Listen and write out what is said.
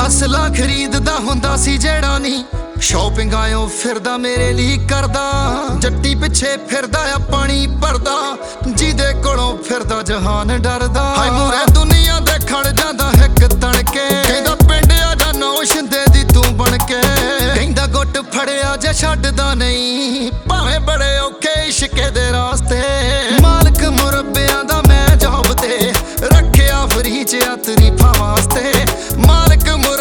ਅਸਲਾ ਖਰੀਦਦਾ ਹੁੰਦਾ ਸੀ ਜਿਹੜਾ ਨਹੀਂ ਸ਼ੌਪਿੰਗ ਆਇਓ ਫਿਰਦਾ ਮੇਰੇ ਲਈ ਕਰਦਾ। ਜੱਟੀ ਪਿੱਛੇ ਫਿਰਦਾ ਆ ਪਾਣੀ ਭਰਦਾ ਜਿਹਦੇ ਕੋਲੋਂ ਫਿਰਦਾ ਜਹਾਨ ਡਰਦਾ। ਹਾਏ ਮੂਰੇ ਦੁਨੀਆ ਦੇ ਖੜ ਜਾਂਦਾ ਹਿੱਕ ਤਣਕੇ ਕਹਿੰਦਾ ਪਿੰਡ ਆ ਜਾ ਨੌ ਸ਼ਿੰਦੇ ਦੀ ਤੂੰ ਬਣ ਕੇ। ਕਹਿੰਦਾ ਗੁੱਟ ਫੜਿਆ ਜੇ ਛੱਡਦਾ ਨਹੀਂ ਭਾਵੇਂ ਬੜੇ ਔਖੇ ਇਸ਼ਕੇ ਦੇ ਰਾਹ